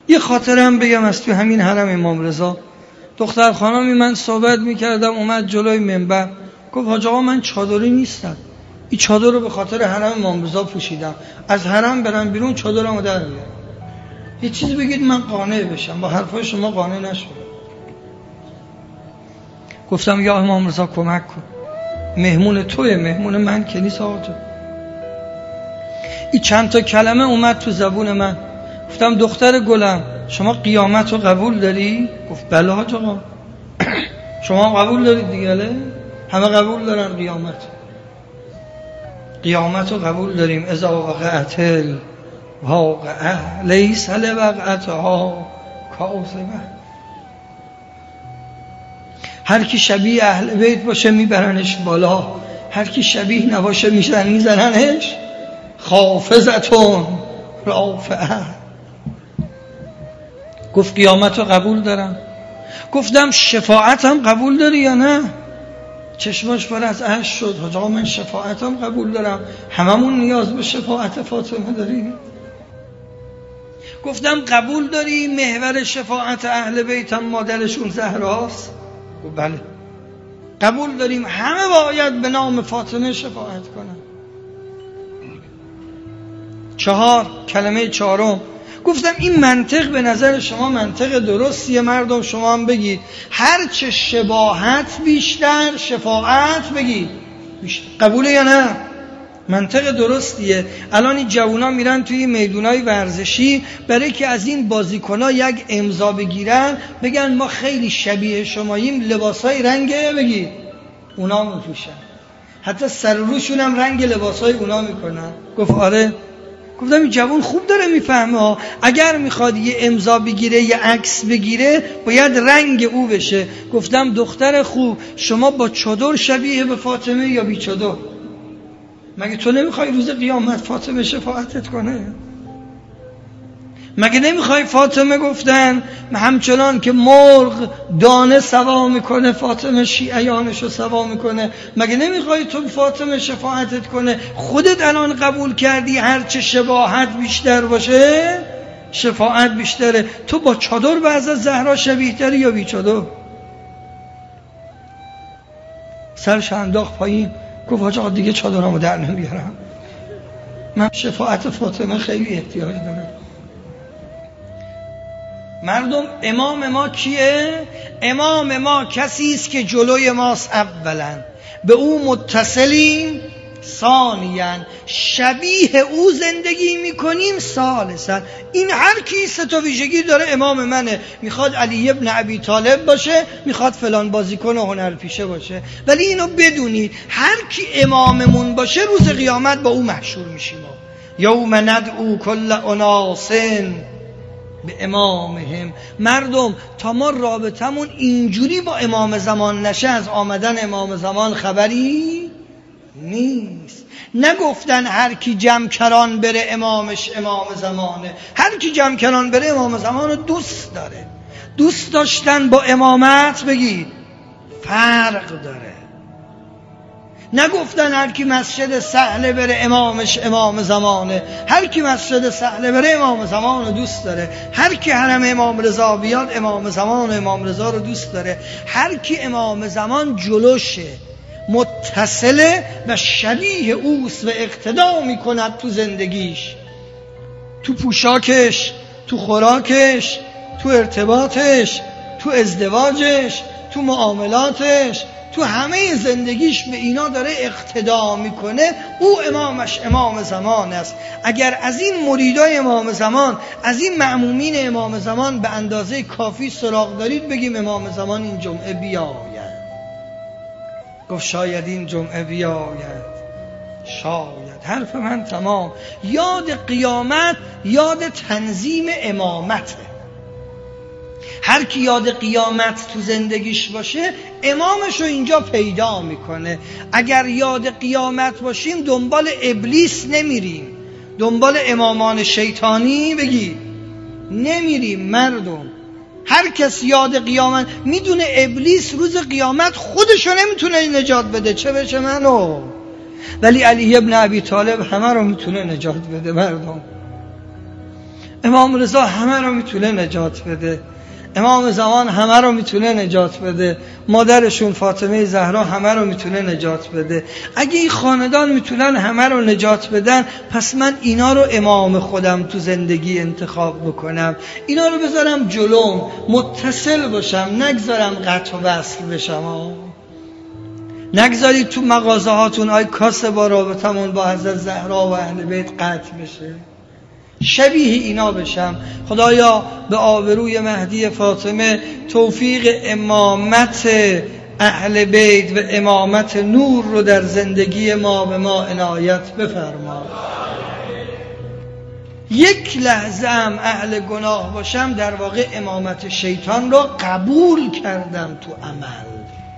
یه خاطره هم بگم از تو همین حرم امام رضا. دختر خانمی من صحبت میکردم، اومد جلوی منبر گفت حاج آقا من چادری نیستم، این چادر رو به خاطر حرم امام رضا پوشیدم، از حرم برم بیرون چادرمو در میارم. یه چیزی بگید من قانع بشم. با حرفای شما قانع نشدم. گفتم یا امام رضا کمک کن، مهمون توی، مهمون من که نیست آقا تو. این چند تا کلمه اومد تو زبون من. گفتم دختر گلم شما قیامت رو قبول داری؟ گفت بله حاج آقا. شما قبول دارید دیگه؟ همه قبول دارن قیامت رو قبول داریم. اذا وقعت الواقعه لیس لوقعتها کاذبه. هر کی شبیه اهل بیت باشه میبرنش بالا، هر کی شبیه نباشه میزننش خافضتون رافعه. گفت قیامت رو قبول دارم. گفتم شفاعت هم قبول داری یا نه؟ چشماش پر از اشک شد. حاج آقا من شفاعت هم قبول دارم، هممون نیاز به شفاعت فاطمه داریم. گفتم قبول داری محور شفاعت اهل بیت هم مادرشون زهراست؟ گفت بله. قبول داریم همه باید به نام فاطمه شفاعت کنن. 4 کلمه چهارم. گفتم این منطق به نظر شما منطق درستیه؟ مردم شما هم بگید. هر چه شباهت بیشتر شفاعت بگید بیشتر. قبوله یا نه؟ منطق درستیه. الان این جوونا میرن توی میدونای ورزشی برای که از این بازیکن‌ها یک امضا بگیرن، بگن ما خیلی شبیه شماییم، لباسای رنگ بگید اونا میپوشن، حتی سر روشون هم رنگ لباسای اونا میکنن. گفت آره. گفتم این جوان خوب داره میفهمه، اگر میخواد یه امضا بگیره یه عکس بگیره باید رنگ او بشه. گفتم دختر خوب شما با چادر شبیه به فاطمه یا بی چادر؟ مگه تو نمیخوای روز قیامت فاطمه شفاعتت کنه؟ مگه نمیخوای فاطمه گفتن همچنان که مرغ دانه سوا میکنه فاطمه شیعیانشو سوا میکنه؟ مگه نمیخوای تو فاطمه شفاعتت کنه؟ خودت الان قبول کردی هرچه شباهت بیشتر باشه شفاعت بیشتره. تو با چادر بعض از زهرا شبیه تری یا بی چادر؟ سرش انداخت پایین. گفت حاج آقا دیگه چادرامو در نمیارم، من شفاعت فاطمه خیلی احتیاج دارم. مردم امام ما کیه؟ امام ما کسی است که جلوی ماست اولا، به او متصلیم ثانیاً، شبیه او زندگی میکنیم ثالثاً. این هر کی سه تا ویژگی داره امام منه. میخواد علی ابن ابی طالب باشه، میخواد فلان بازیکن هنرپیشه باشه، ولی اینو بدونید هر کی اماممون باشه روز قیامت با او محشور میشیم. یوم ندعو کل اناس به امامهم. مردم تا ما رابطمون اینجوری با امام زمان نشه از آمدن امام زمان خبری نیست. نگفتن هر کی جمکران بره امامش امام زمانه. هر کی جمکران بره امام زمان رو دوست داره. دوست داشتن با امامت بگید فرق داره. نگفتن هر کی مسجد سهل بره امامش امام زمانه. هر کی مسجد سهل بره امام زمان رو دوست داره. هر کی حرم امام رضا بیاد امام زمان و امام رضا رو دوست داره. هر کی امام زمان جلوشه، متصله و شبیه اوست و اقتدا میکند تو زندگیش، تو پوشاکش، تو خوراکش، تو ارتباطش، تو ازدواجش، تو معاملاتش، تو همه زندگیش به اینا داره اقتدا میکنه، او امامش امام زمان است. اگر از این مریدای امام زمان، از این مأمومین امام زمان به اندازه کافی سراغ دارید، بگیم امام زمان این جمعه بیاید. گفت شاید این جمعه بیاید، شاید. حرف من تمام. یاد قیامت یاد تنظیم امامته. هر کی یاد قیامت تو زندگیش باشه امامشو اینجا پیدا میکنه. اگر یاد قیامت باشیم دنبال ابلیس نمیریم، دنبال امامان شیطانی بگید نمیریم. مردم هر کس یاد قیامت میدونه ابلیس روز قیامت خودشو نمیتونه نجات بده، چه بشه منو، ولی علی ابن ابی طالب همه رو میتونه نجات بده. مردم امام رضا همه رو میتونه نجات بده، امام زمان همه رو میتونه نجات بده، مادرشون فاطمه زهرا همه رو میتونه نجات بده. اگه این خاندان میتونن همه رو نجات بدن، پس من اینا رو امام خودم تو زندگی انتخاب بکنم، اینا رو بذارم جلوم، متصل باشم، نگذارم قطع و وصل بشم. نگذارید تو مغازه هاتون آی کاسه با رابطمون با حضرت زهرا و اهل بیت قطع بشه، شبیه اینا بشم. خدایا به آبروی مهدی فاطمه توفیق امامت اهل بیت و امامت نور رو در زندگی ما به ما عنایت بفرما. یک لحظه هم اهل گناه باشم، در واقع امامت شیطان رو قبول کردم تو عمل.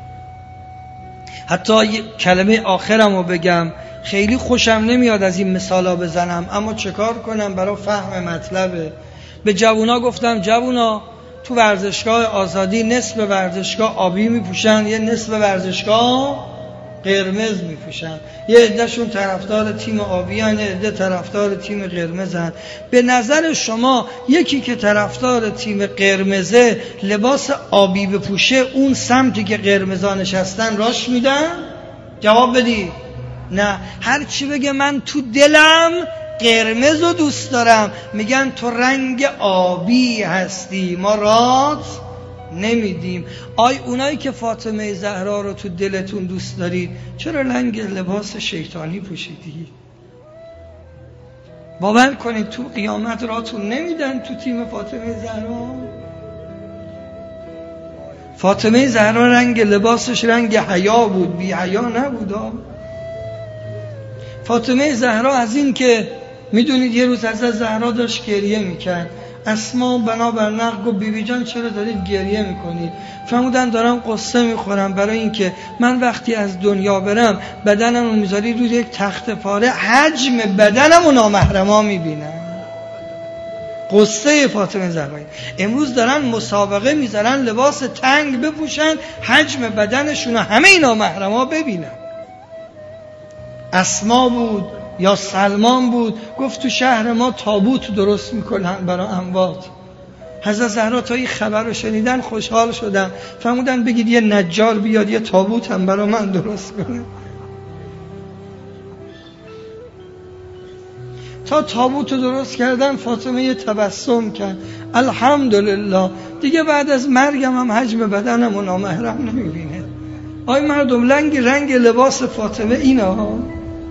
حتی کلمه آخرم رو بگم، خیلی خوشم نمیاد از این مثالا بزنم، اما چه کار کنم برای فهم مطلبه. به جوونا گفتم جوونا تو ورزشگاه آزادی نصف ورزشگاه آبی میپوشن، یه نصف ورزشگاه قرمز میپوشن، یه عدهشون طرفدار تیم آبی هن، یه عده طرفدار تیم قرمزن. به نظر شما یکی که طرفدار تیم قرمزه لباس آبی بپوشه، اون سمتی که قرمزا نشستن راش میدن؟ جواب بدید نه. هر چی بگه من تو دلم قرمز رو دوست دارم، میگن تو رنگ آبی هستی، ما رات نمیدیم. اونایی که فاطمه زهرا رو تو دلتون دوست دارید، چرا رنگ لباس شیطانی پوشیدید؟ باور کنید تو قیامت راتون نمیدن تو تیم فاطمه زهرا. فاطمه زهرا رنگ لباسش رنگ حیا بود، بی حیا نبود. فاطمه زهرا از این که میدونید یه روز حضرت زهرا داشت گریه میکرد، اسما بنابر نقل گفت بیبی جان چرا دارید گریه میکنید؟ فرمودن دارم قصه میخورم برای اینکه من وقتی از دنیا برم بدنم رو میذاری روی یک تخت پاره، حجم بدنم رو نامحرما میبینم. قصه فاطمه زهرا. امروز دارن مسابقه میذارن لباس تنگ بپوشن، حجم بدنشون رو همه اینا نامحرما ببینن. اسما بود یا سلمان بود، گفت تو شهر ما تابوت درست میکنن برای اموات. حضرت زهرا تا این خبر رو شنیدن خوشحال شدن، فرمودن بگید یه نجار بیاد یه تابوت هم برای من درست کنه. تا تابوت رو درست کردن، فاطمه یه تبسم کرد، الحمدلله دیگه بعد از مرگم هم حجم بدنم و نامحرم نمیبینه. آی مردم، رنگ لباس فاطمه اینا ها.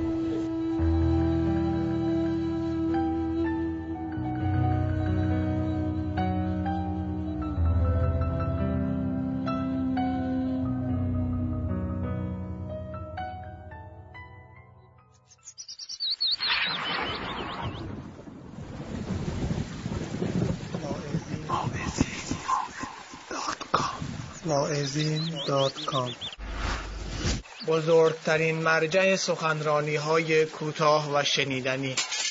واعظین.com بزرگترین مرجع سخنرانی‌های کوتاه و شنیدنی.